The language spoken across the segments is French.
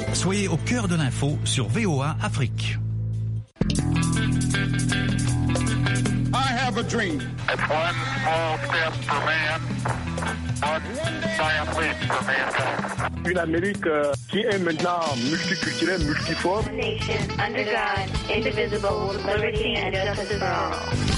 Soyez au cœur de l'info sur VOA Afrique. I have a dream. It's one small step for man, one giant leap for mankind. Une Amérique qui est maintenant multiculturelle, multiforme. Nation under God, indivisible, with liberty and justice for all.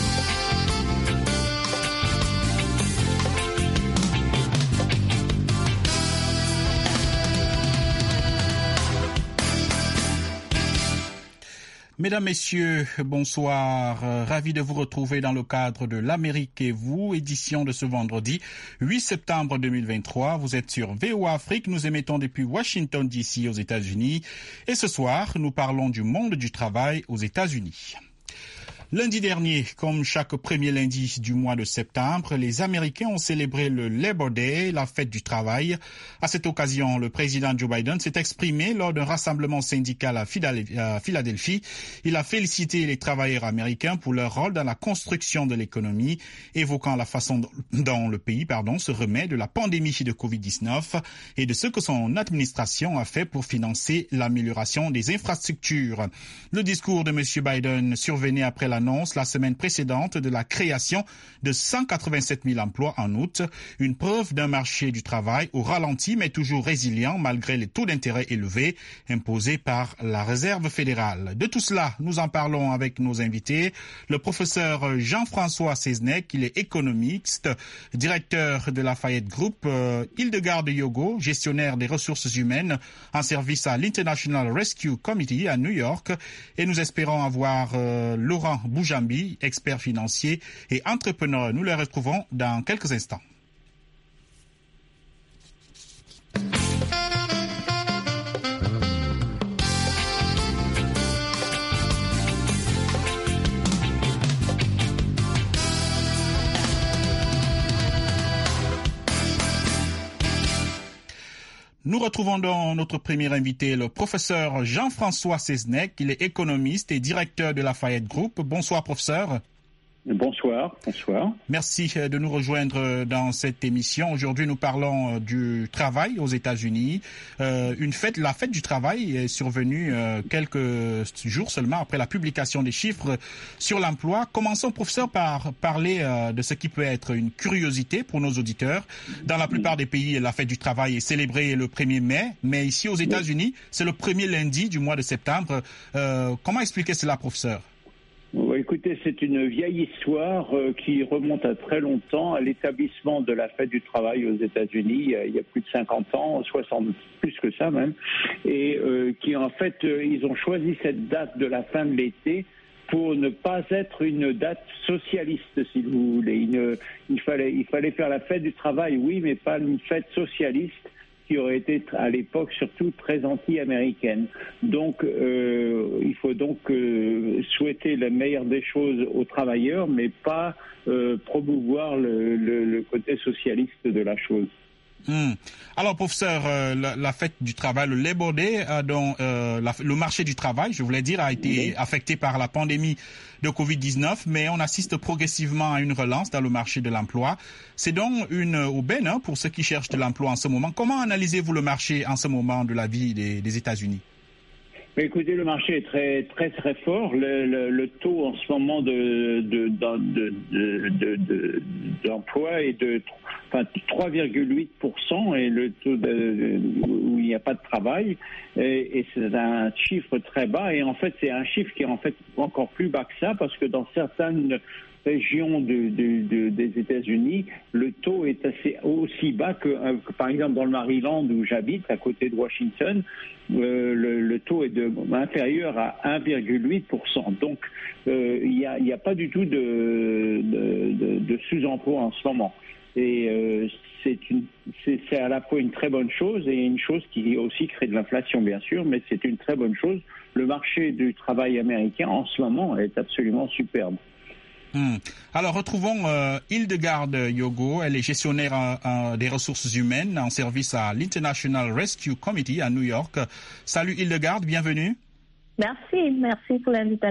Mesdames, Messieurs, bonsoir. Ravi de vous retrouver dans le cadre de l'Amérique et vous, édition de ce vendredi 8 septembre 2023. Vous êtes sur VOA Afrique. Nous émettons depuis Washington DC aux États-Unis. Et ce soir, nous parlons du monde du travail aux États-Unis. Lundi dernier, comme chaque premier lundi du mois de septembre, les Américains ont célébré le Labor Day, la fête du travail. À cette occasion, le président Joe Biden s'est exprimé lors d'un rassemblement syndical à Philadelphie. Il a félicité les travailleurs américains pour leur rôle dans la construction de l'économie, évoquant la façon dont le pays se remet de la pandémie de COVID-19 et de ce que son administration a fait pour financer l'amélioration des infrastructures. Le discours de M. Biden survenait après l'annonce la semaine précédente de la création de 187 000 emplois en août, une preuve d'un marché du travail au ralenti mais toujours résilient malgré les taux d'intérêt élevés imposés par la Réserve fédérale. De tout cela, nous en parlons avec nos invités. Le professeur Jean-François Seznec, il est économiste, directeur de Lafayette Group, Hildegard Yogo, gestionnaire des ressources humaines en service à l'International Rescue Committee à New York, et nous espérons avoir Laurent Boujambi, expert financier et entrepreneur. Nous le retrouvons dans quelques instants. Nous retrouvons donc notre premier invité, le professeur Jean-François Seznec. Il est économiste et directeur de Lafayette Group. Bonsoir, professeur. Bonsoir. Merci de nous rejoindre dans cette émission. Aujourd'hui, nous parlons du travail aux États-Unis. La fête du travail est survenue quelques jours seulement après la publication des chiffres sur l'emploi. Commençons, professeur, par parler de ce qui peut être une curiosité pour nos auditeurs. Dans la plupart des pays, la fête du travail est célébrée le 1er mai, mais ici aux États-Unis, c'est le premier lundi du mois de septembre. Comment expliquer cela, professeur? Écoutez, c'est une vieille histoire qui remonte à très longtemps, à l'établissement de la fête du travail aux États-Unis il y a plus de 50 ans, 60, plus que ça même, et qui en fait, ils ont choisi cette date de la fin de l'été pour ne pas être une date socialiste, si vous voulez. Il fallait faire la fête du travail, oui, mais pas une fête socialiste, qui aurait été à l'époque surtout très anti-américaine. Donc il faut donc souhaiter la meilleure des choses aux travailleurs, mais pas promouvoir le côté socialiste de la chose. Alors, professeur, la fête du travail, le Labor Day, dont le marché du travail, je voulais dire, a été affecté par la pandémie de COVID-19, mais on assiste progressivement à une relance dans le marché de l'emploi. C'est donc une aubaine pour ceux qui cherchent de l'emploi en ce moment. Comment analysez-vous le marché en ce moment de la vie des États-Unis? Mais écoutez, le marché est très très très fort. Le taux en ce moment d'emploi est de 3,8% et le taux où il n'y a pas de travail et c'est un chiffre très bas et en fait c'est un chiffre qui est en fait encore plus bas que ça parce que dans certaines régions des États-Unis, le taux est aussi bas que par exemple dans le Maryland où j'habite, à côté de Washington, le taux est inférieur à 1,8%. Donc il y a pas du tout de sous-emploi en ce moment. Et c'est à la fois une très bonne chose et une chose qui aussi crée de l'inflation bien sûr, mais c'est une très bonne chose. Le marché du travail américain en ce moment est absolument superbe. Alors, retrouvons Hildegard Yogo. Elle est gestionnaire des ressources humaines en service à l'International Rescue Committee à New York. Salut Hildegard, bienvenue. Merci pour l'invitation.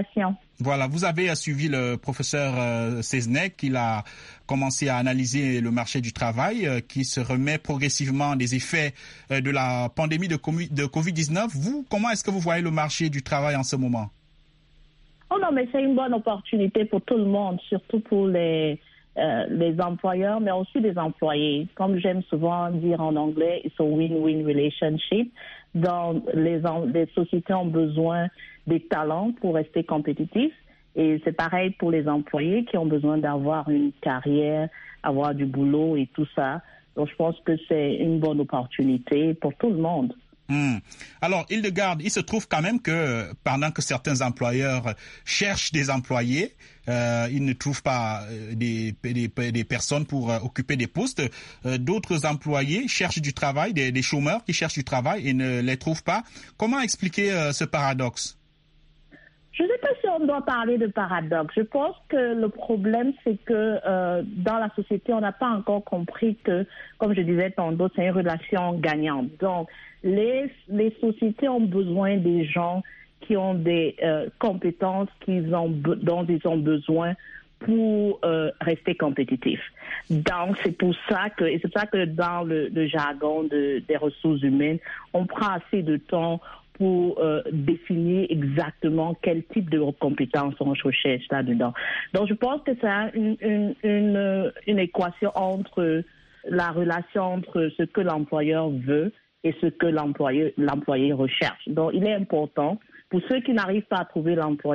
Voilà, vous avez suivi le professeur Seznec, qui a commencé à analyser le marché du travail, qui se remet progressivement des effets de la pandémie de Covid-19. Vous, comment est-ce que vous voyez le marché du travail en ce moment? Oh non, mais c'est une bonne opportunité pour tout le monde, surtout pour les employeurs, mais aussi les employés. Comme j'aime souvent dire en anglais, it's a win-win relationship. Donc, les sociétés ont besoin des talents pour rester compétitifs. Et c'est pareil pour les employés qui ont besoin d'avoir une carrière, avoir du boulot et tout ça. Donc, je pense que c'est une bonne opportunité pour tout le monde. Alors, Hildegarde, il se trouve quand même que pendant que certains employeurs cherchent des employés, ils ne trouvent pas des personnes pour occuper des postes. D'autres employés cherchent du travail, des chômeurs qui cherchent du travail et ne les trouvent pas. Comment expliquer ce paradoxe? Je ne sais pas si on doit parler de paradoxe. Je pense que le problème, c'est que dans la société, on n'a pas encore compris que, comme je disais tantôt, c'est une relation gagnante. Donc, les sociétés ont besoin des gens qui ont des compétences dont ils ont besoin pour rester compétitifs. Donc, c'est ça que dans le jargon des ressources humaines, on prend assez de temps pour définir exactement quel type de compétences on recherche là-dedans. Donc, je pense que c'est une équation entre la relation entre ce que l'employeur veut et ce que l'employé recherche. Donc, il est important, pour ceux qui n'arrivent pas à trouver l'emploi,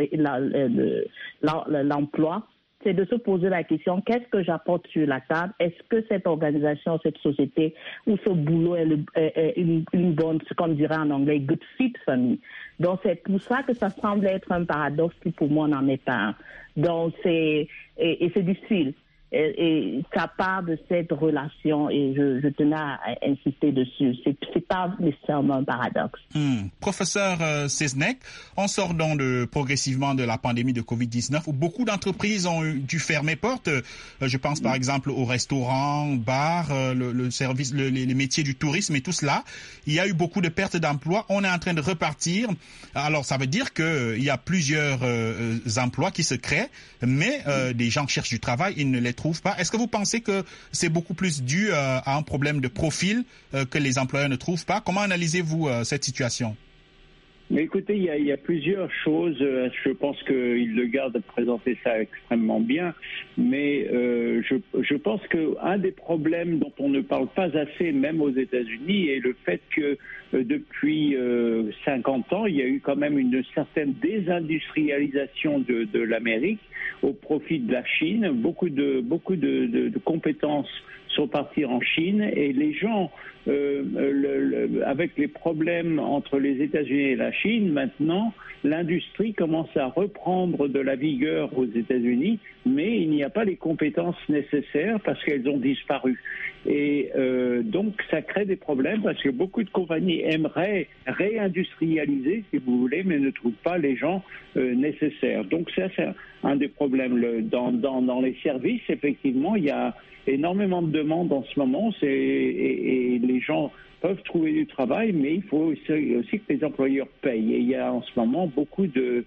c'est de se poser la question, qu'est-ce que j'apporte sur la table? Est-ce que cette organisation, cette société ou ce boulot est une bonne, ce qu'on dirait en anglais, good fit for me? Donc, c'est pour ça que ça semble être un paradoxe qui, pour moi, n'en est pas un. Donc, c'est difficile. Et ça part de cette relation et je tenais à insister dessus. C'est pas nécessairement un paradoxe. Professeur Seznec, on sort donc progressivement de la pandémie de Covid-19 où beaucoup d'entreprises ont dû fermer porte. Je pense par exemple aux restaurants, bars, le service, les métiers du tourisme et tout cela. Il y a eu beaucoup de pertes d'emplois. On est en train de repartir. Alors ça veut dire qu'il y a plusieurs emplois qui se créent, mais des gens cherchent du travail, ils ne les trouvent pas. Est-ce que vous pensez que c'est beaucoup plus dû à un problème de profil que les employeurs ne trouvent pas? Comment analysez-vous cette situation? Mais écoutez, il y a plusieurs choses. Je pense que Hildegarde a présenté ça extrêmement bien. Mais je pense qu'un des problèmes dont on ne parle pas assez, même aux États-Unis, est le fait que depuis 50 ans, il y a eu quand même une certaine désindustrialisation de l'Amérique au profit de la Chine. Beaucoup de compétences sont partis en Chine et les gens, avec les problèmes entre les États-Unis et la Chine, maintenant, l'industrie commence à reprendre de la vigueur aux États-Unis, mais il n'y a pas les compétences nécessaires parce qu'elles ont disparu. Et donc, ça crée des problèmes parce que beaucoup de compagnies aimeraient réindustrialiser, si vous voulez, mais ne trouvent pas les gens nécessaires. Donc, ça, c'est un des problèmes. Dans les services, effectivement, il y a énormément de demandes en ce moment et les gens peuvent trouver du travail, mais il faut aussi que les employeurs payent. Et il y a en ce moment beaucoup de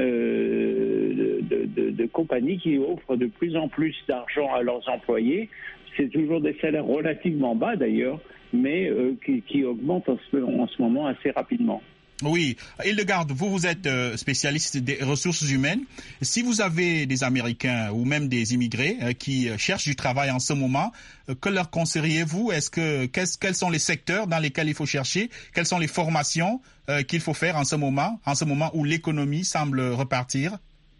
compagnies qui offrent de plus en plus d'argent à leurs employés. C'est toujours des salaires relativement bas d'ailleurs, mais qui augmentent en ce moment assez rapidement. Oui, Hildegarde, vous êtes spécialiste des ressources humaines. Si vous avez des Américains ou même des immigrés qui cherchent du travail en ce moment, que leur conseilleriez-vous? Quels sont les secteurs dans lesquels il faut chercher? Quelles sont les formations qu'il faut faire en ce moment où l'économie semble repartir?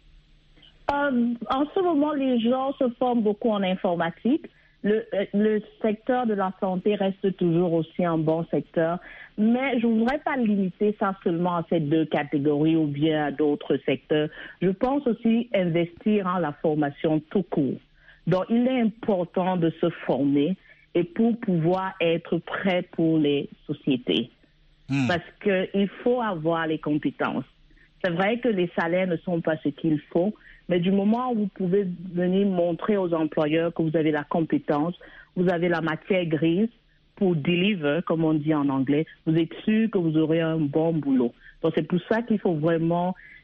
En ce moment, les gens se forment beaucoup en informatique. Le secteur de la santé reste toujours aussi un bon secteur, mais je ne voudrais pas limiter ça seulement à ces deux catégories ou bien à d'autres secteurs. Je pense aussi investir en la formation tout court. Donc, il est important de se former et pour pouvoir être prêt pour les sociétés. Parce qu'il faut avoir les compétences. C'est vrai que les salaires ne sont pas ce qu'il faut, mais du moment où vous pouvez venir montrer aux employeurs que vous avez la compétence, vous avez la matière grise pour deliver, comme on dit en anglais, vous êtes sûr que vous aurez un bon boulot. Donc c'est pour ça qu'il faut vraiment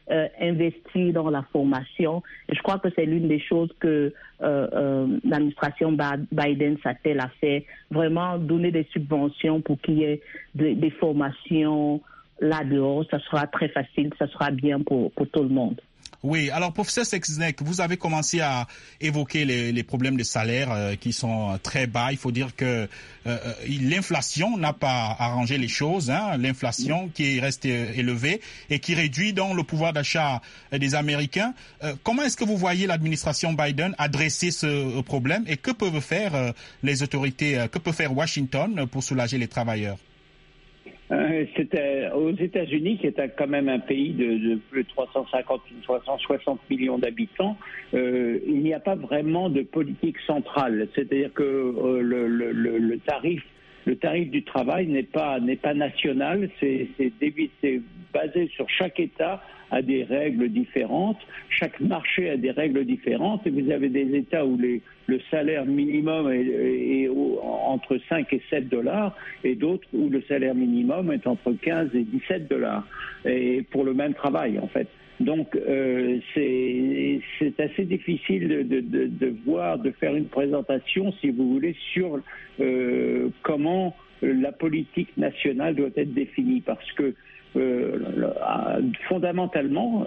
investir dans la formation. Et je crois que c'est l'une des choses que l'administration Biden s'attelle à faire, vraiment donner des subventions pour qu'il y ait des formations là-dehors. Ça sera très facile, ça sera bien pour tout le monde. Oui, alors professeur Sexsmith, vous avez commencé à évoquer les problèmes de salaire qui sont très bas. Il faut dire que l'inflation n'a pas arrangé les choses, hein, l'inflation qui reste élevée et qui réduit donc le pouvoir d'achat des Américains. Comment est-ce que vous voyez l'administration Biden adresser ce problème et que peuvent faire les autorités, que peut faire Washington pour soulager les travailleurs? C'était aux États-Unis, qui est quand même un pays de plus de 360 millions d'habitants, il n'y a pas vraiment de politique centrale. C'est-à-dire que le tarif du travail n'est pas national, c'est basé sur chaque État a des règles différentes, chaque marché a des règles différentes, et vous avez des États où le salaire minimum est entre 5 et 7 $, et d'autres où le salaire minimum est entre 15 et 17 $, et pour le même travail en fait. Donc c'est assez difficile de faire une présentation, si vous voulez, sur comment la politique nationale doit être définie, parce que fondamentalement,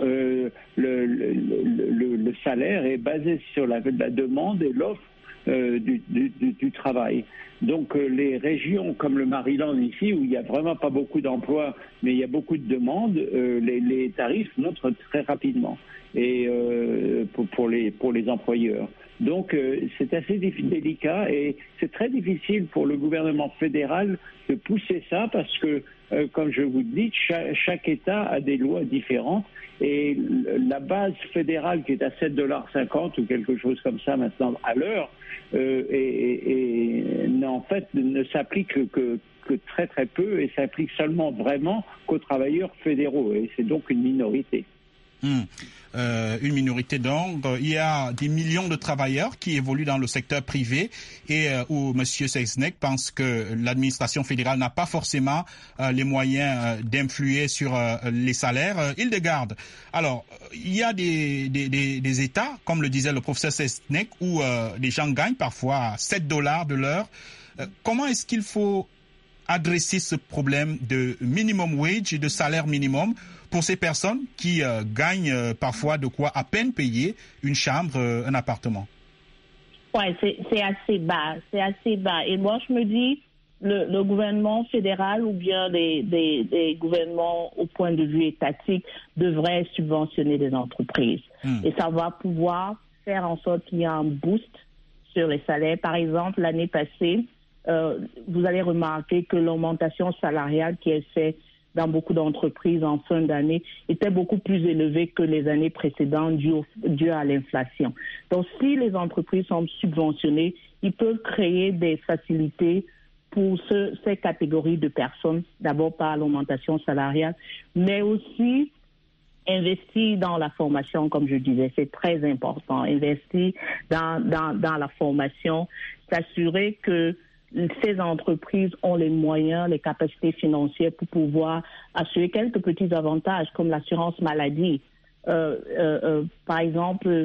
le salaire est basé sur la demande et l'offre du travail. Donc les régions comme le Maryland ici, où il n'y a vraiment pas beaucoup d'emplois, mais il y a beaucoup de demandes, les tarifs montent très rapidement et pour les employeurs. Donc c'est assez délicat et c'est très difficile pour le gouvernement fédéral de pousser ça parce que, comme je vous le dis, chaque État a des lois différentes et la base fédérale qui est à 7,50 $ ou quelque chose comme ça maintenant à l'heure, en fait ne s'applique que très très peu et s'applique seulement vraiment qu'aux travailleurs fédéraux et c'est donc une minorité. Une minorité donc. Il y a des millions de travailleurs qui évoluent dans le secteur privé et où M. Sexsmith pense que l'administration fédérale n'a pas forcément les moyens d'influer sur les salaires. Hildegarde, alors il y a des États, comme le disait le professeur Sexsmith, où les gens gagnent parfois 7 $ de l'heure. Comment est-ce qu'il faut adresser ce problème de minimum wage et de salaire minimum pour ces personnes qui gagnent parfois de quoi à peine payer une chambre, un appartement? Ouais, c'est assez bas, Et moi, je me dis, le gouvernement fédéral ou bien des gouvernements au point de vue étatique devraient subventionner des entreprises. Et ça va pouvoir faire en sorte qu'il y ait un boost sur les salaires. Par exemple, l'année passée, vous allez remarquer que l'augmentation salariale qui est faite dans beaucoup d'entreprises en fin d'année était beaucoup plus élevée que les années précédentes dû à l'inflation. Donc, si les entreprises sont subventionnées, ils peuvent créer des facilités pour ces catégories de personnes, d'abord par l'augmentation salariale, mais aussi investir dans la formation, comme je disais, c'est très important. Investir dans la formation, s'assurer que ces entreprises ont les moyens, les capacités financières pour pouvoir assurer quelques petits avantages comme l'assurance maladie. Par exemple,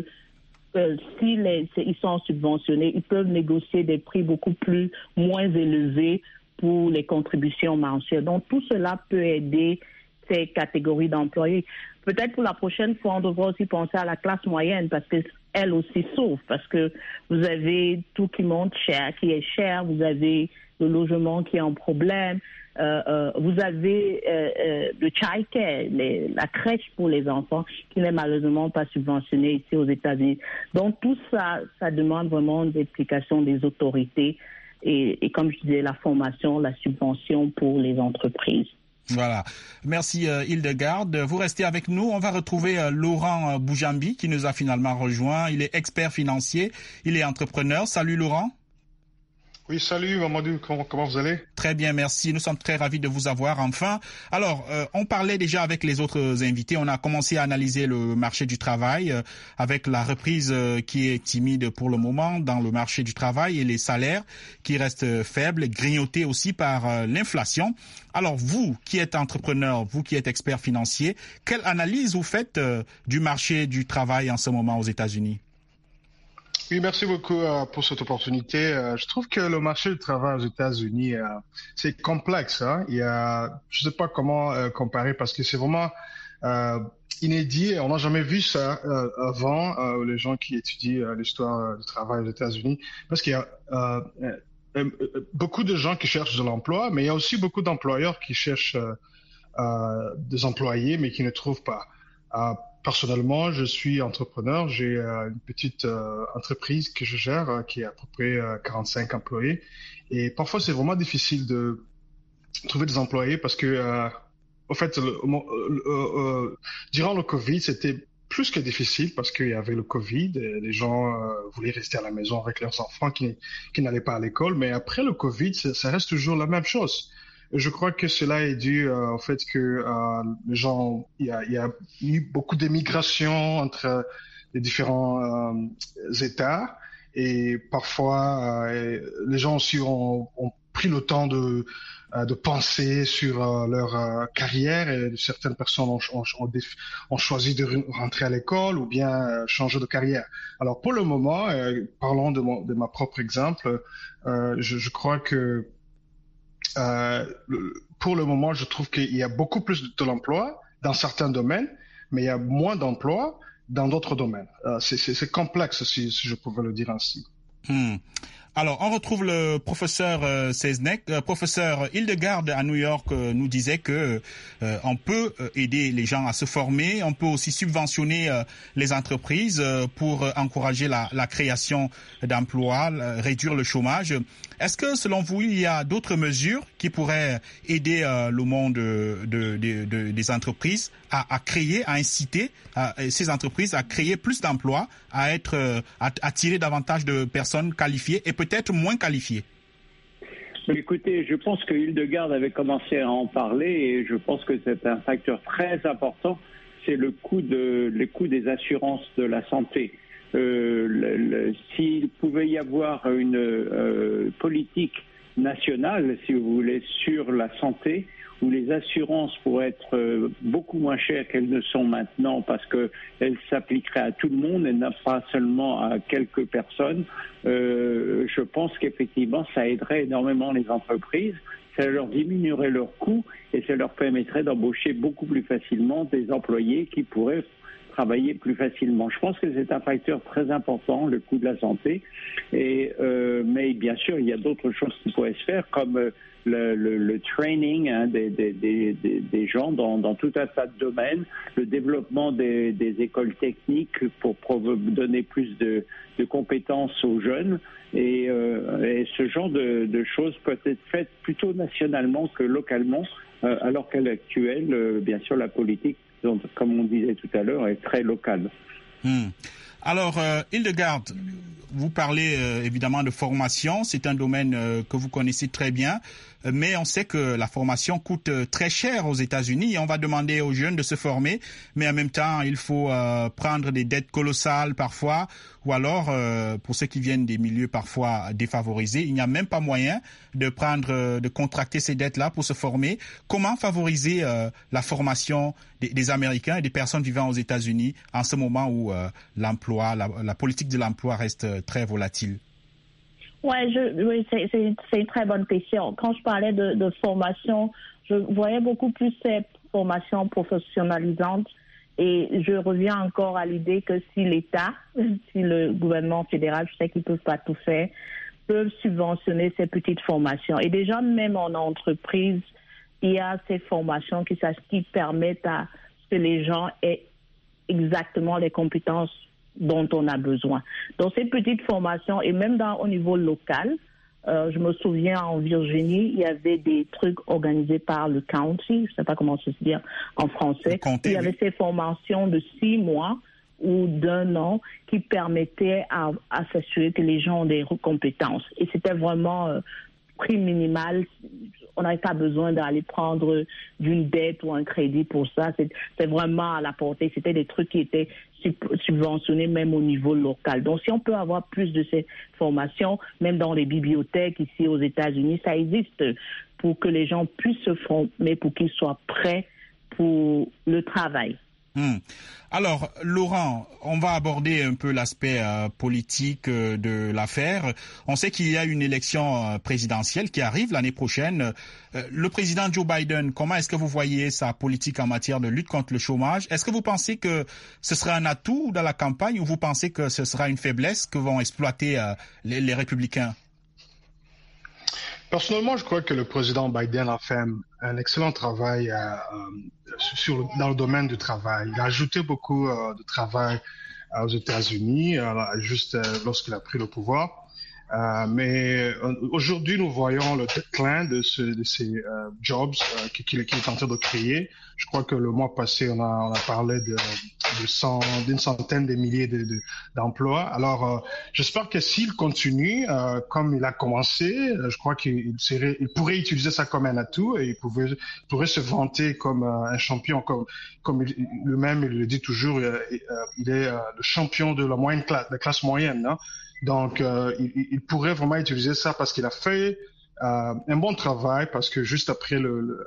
s'ils sont subventionnés, ils peuvent négocier des prix moins élevés pour les contributions mensuelles. Donc, tout cela peut aider ces catégories d'employés. Peut-être pour la prochaine fois, on devra aussi penser à la classe moyenne parce qu'elle aussi souffre, parce que vous avez tout qui est cher, vous avez le logement qui est en problème, vous avez le childcare, la crèche pour les enfants qui n'est malheureusement pas subventionnée ici aux États-Unis. Donc tout ça, ça demande vraiment des implications des autorités et comme je disais, la formation, la subvention pour les entreprises. Voilà. Merci Hildegarde. Vous restez avec nous. On va retrouver Laurent Boujambi qui nous a finalement rejoint. Il est expert financier. Il est entrepreneur. Salut Laurent. Oui, salut Mamadou, comment vous allez? Très bien, merci. Nous sommes très ravis de vous avoir enfin. Alors, on parlait déjà avec les autres invités. On a commencé à analyser le marché du travail avec la reprise qui est timide pour le moment dans le marché du travail et les salaires qui restent faibles, grignotés aussi par l'inflation. Alors, vous qui êtes entrepreneur, vous qui êtes expert financier, quelle analyse vous faites du marché du travail en ce moment aux États-Unis? Oui, merci beaucoup pour cette opportunité. Je trouve que le marché du travail aux États-Unis, c'est complexe. Hein? Je ne sais pas comment comparer parce que c'est vraiment inédit. On n'a jamais vu ça avant, les gens qui étudient l'histoire du travail aux États-Unis. Parce qu'il y a beaucoup de gens qui cherchent de l'emploi, mais il y a aussi beaucoup d'employeurs qui cherchent des employés, mais qui ne trouvent pas. Personnellement, je suis entrepreneur. J'ai une petite entreprise que je gère qui a à peu près 45 employés. Et parfois, c'est vraiment difficile de trouver des employés parce que, au fait, durant le Covid, c'était plus que difficile parce qu'il y avait le Covid. Et les gens voulaient rester à la maison avec leurs enfants qui n'allaient pas à l'école. Mais après le Covid, ça reste toujours la même chose. Je crois que cela est dû au fait que les gens, il y a eu beaucoup d'émigration entre les différents États et parfois les gens aussi ont pris le temps de penser sur leur carrière et certaines personnes ont choisi de rentrer à l'école ou bien changer de carrière. Alors pour le moment, parlons de ma propre exemple, je crois que pour le moment, je trouve qu'il y a beaucoup plus de l'emploi dans certains domaines, mais il y a moins d'emplois dans d'autres domaines. C'est complexe, si je pouvais le dire ainsi. Alors, on retrouve le professeur Seznec. Professeur Hildegard à New York nous disait que on peut aider les gens à se former, on peut aussi subventionner les entreprises pour encourager la création d'emplois, réduire le chômage. Est-ce que, selon vous, il y a d'autres mesures qui pourraient aider le monde des entreprises à créer, à inciter ces entreprises à créer plus d'emplois, à attirer davantage de personnes qualifiées et peut-être moins qualifiées? Écoutez, je pense que Hildegard avait commencé à en parler et je pense que c'est un facteur très important, c'est le coût des assurances de la santé. S'il pouvait y avoir une politique nationale, si vous voulez, sur la santé, où les assurances pourraient être beaucoup moins chères qu'elles ne sont maintenant parce qu'elles s'appliqueraient à tout le monde et non pas seulement à quelques personnes, je pense qu'effectivement ça aiderait énormément les entreprises, ça leur diminuerait leurs coûts et ça leur permettrait d'embaucher beaucoup plus facilement des employés qui pourraient travailler plus facilement. Je pense que c'est un facteur très important, le coût de la santé. Mais bien sûr, il y a d'autres choses qui pourraient se faire, comme le training des gens dans tout un tas de domaines, le développement des écoles techniques pour donner plus de compétences aux jeunes. Et ce genre de choses peut être faites plutôt nationalement que localement, alors qu'à l'actuel, bien sûr, la politique, donc, comme on disait tout à l'heure, est très locale. Alors, Hildegard, vous parlez évidemment de formation. C'est un domaine que vous connaissez très bien. Mais on sait que la formation coûte très cher aux États-Unis. On va demander aux jeunes de se former, mais en même temps, il faut prendre des dettes colossales parfois, ou alors, pour ceux qui viennent des milieux parfois défavorisés, il n'y a même pas moyen de contracter ces dettes-là pour se former. Comment favoriser la formation des Américains et des personnes vivant aux États-Unis en ce moment où l'emploi, la politique de l'emploi reste très volatile? Oui, c'est une très bonne question. Quand je parlais de formation, je voyais beaucoup plus ces formations professionnalisantes et je reviens encore à l'idée que si l'État, si le gouvernement fédéral, je sais qu'ils ne peuvent pas tout faire, peuvent subventionner ces petites formations. Et déjà, même en entreprise, il y a ces formations qui permettent à ce que les gens aient exactement les compétences dont on a besoin. Donc ces petites formations, et même au niveau local, je me souviens en Virginie, il y avait des trucs organisés par le county, je ne sais pas comment ça se dit en français. Comté, il y avait ces formations de 6 mois ou d'1 an qui permettait à s'assurer que les gens ont des compétences. Et c'était vraiment prix minimal. On n'avait pas besoin d'aller prendre d'une dette ou un crédit pour ça. C'est vraiment à la portée. C'était des trucs qui étaient subventionnés même au niveau local. Donc, si on peut avoir plus de ces formations, même dans les bibliothèques ici aux États-Unis, ça existe pour que les gens puissent se former, pour qu'ils soient prêts pour le travail. Alors, Laurent, on va aborder un peu l'aspect politique de l'affaire. On sait qu'il y a une élection présidentielle qui arrive l'année prochaine. Le président Joe Biden, comment est-ce que vous voyez sa politique en matière de lutte contre le chômage? Est-ce que vous pensez que ce sera un atout dans la campagne ou vous pensez que ce sera une faiblesse que vont exploiter les républicains? Personnellement, je crois que le président Biden a fait un excellent travail dans le domaine du travail. Il a ajouté beaucoup de travail aux États-Unis, juste lorsqu'il a pris le pouvoir. Mais aujourd'hui, nous voyons le déclin de ces jobs qu'il est en train de créer. Je crois que le mois passé, on a parlé d'une centaine de milliers d'emplois. Alors, j'espère que s'il continue comme il a commencé, je crois qu'il pourrait utiliser ça comme un atout et il pourrait se vanter comme un champion, comme lui-même il le dit toujours, il est le champion de la classe moyenne, hein? Donc, il pourrait vraiment utiliser ça parce qu'il a fait un bon travail, parce que juste après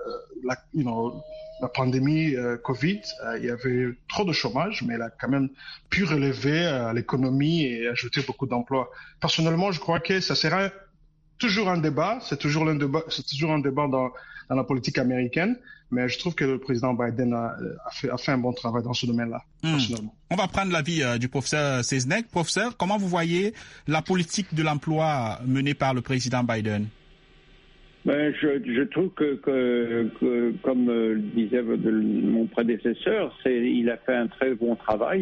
la pandémie Covid, il y avait trop de chômage, mais il a quand même pu relever l'économie et ajouter beaucoup d'emplois. Personnellement, je crois que ça sera toujours un débat, c'est toujours un débat dans la politique américaine, mais je trouve que le président Biden a fait un bon travail dans ce domaine-là, personnellement. On va prendre l'avis du professeur Seznec. Professeur, comment vous voyez la politique de l'emploi menée par le président Biden? Je trouve que comme disait mon prédécesseur, il a fait un très bon travail.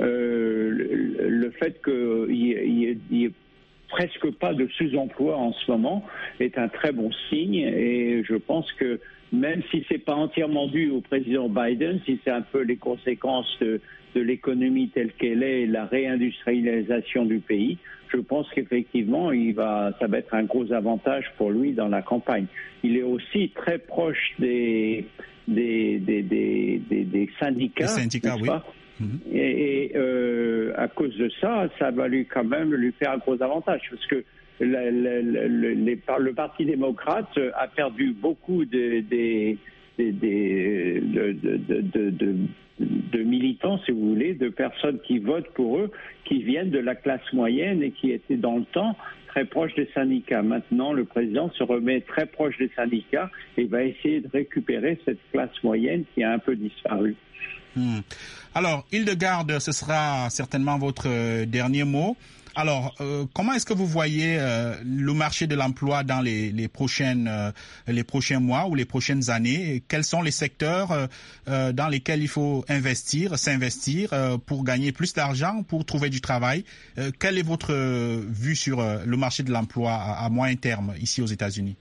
Le fait qu'il y ait presque pas de sous-emploi en ce moment est un très bon signe, et je pense que même si c'est pas entièrement dû au président Biden, si c'est un peu les conséquences de l'économie telle qu'elle est et la réindustrialisation du pays, je pense qu'effectivement ça va être un gros avantage pour lui dans la campagne. Il est aussi très proche des syndicats. Les syndicats, oui. Et à cause de ça, ça va lui faire un gros avantage, parce que le Parti démocrate a perdu beaucoup de militants, si vous voulez, de personnes qui votent pour eux, qui viennent de la classe moyenne et qui étaient dans le temps très proches des syndicats. Maintenant, le président se remet très proche des syndicats et va essayer de récupérer cette classe moyenne qui a un peu disparu. Alors, Hildegarde, ce sera certainement votre dernier mot. Alors, comment est-ce que vous voyez le marché de l'emploi dans les prochains mois ou les prochaines années? Quels sont les secteurs dans lesquels il faut s'investir pour gagner plus d'argent, pour trouver du travail? Quelle est votre vue sur le marché de l'emploi à moyen terme ici aux États-Unis?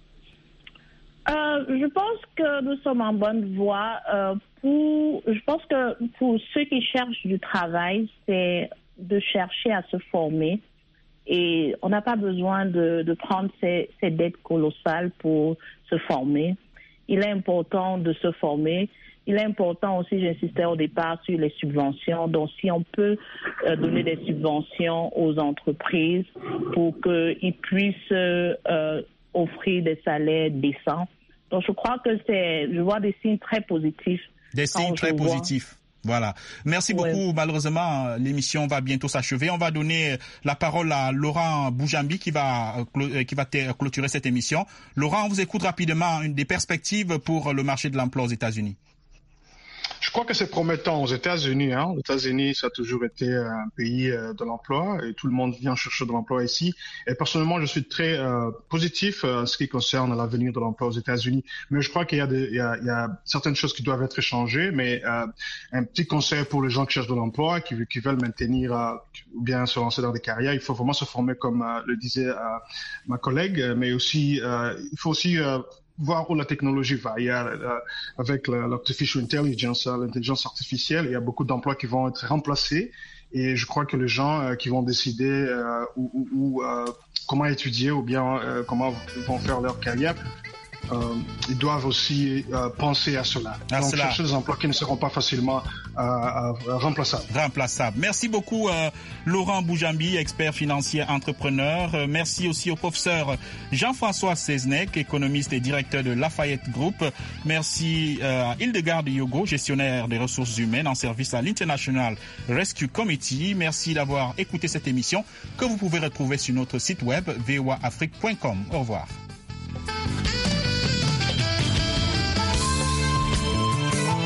Je pense que nous sommes en bonne voie. Je pense que pour ceux qui cherchent du travail, c'est de chercher à se former, et on n'a pas besoin de prendre ces dettes colossales pour se former. Il est important de se former. Il est important aussi, j'insistais au départ, sur les subventions. Donc, si on peut donner des subventions aux entreprises pour qu'ils puissent offrir des salaires décents. Donc, je crois que je vois des signes très positifs. Des signes très positifs. Voilà. Merci beaucoup. Malheureusement, l'émission va bientôt s'achever. On va donner la parole à Laurent Boujambi qui va clôturer cette émission. Laurent, on vous écoute rapidement. Des perspectives pour le marché de l'emploi aux États-Unis. Je crois que c'est promettant aux États-Unis. Les États-Unis, ça a toujours été un pays de l'emploi et tout le monde vient chercher de l'emploi ici. Et personnellement, je suis très positif en ce qui concerne l'avenir de l'emploi aux États-Unis. Mais je crois qu'il y a certaines choses qui doivent être changées. Mais un petit conseil pour les gens qui cherchent de l'emploi, qui veulent maintenir ou bien se lancer dans des carrières, il faut vraiment se former, comme le disait ma collègue. Mais aussi, il faut aussi voir où la technologie va. Il y a, avec l'artificial intelligence, l'intelligence artificielle, il y a beaucoup d'emplois qui vont être remplacés. Et je crois que les gens qui vont décider comment étudier ou bien comment ils vont faire leur carrière, ils doivent aussi penser à cela. Donc chercher des emplois qui ne seront pas facilement remplaçables. Merci beaucoup Laurent Boujambi, expert financier entrepreneur. Merci aussi au professeur Jean-François Seznec, économiste et directeur de Lafayette Group. Merci à Hildegard Yogo, gestionnaire des ressources humaines en service à l'International Rescue Committee. Merci d'avoir écouté cette émission que vous pouvez retrouver sur notre site web voaafrique.com. Au revoir.